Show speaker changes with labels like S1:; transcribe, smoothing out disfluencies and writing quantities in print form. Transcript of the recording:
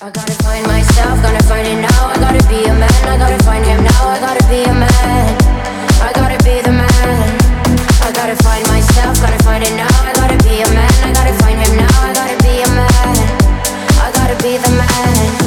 S1: I gotta find myself, gonna find it now. I gotta be a man, I gotta find him now. I gotta be a man, I gotta be the man. I gotta find myself, gotta find it now. I gotta be a man, I gotta find him now. I gotta be a man, I gotta be the man.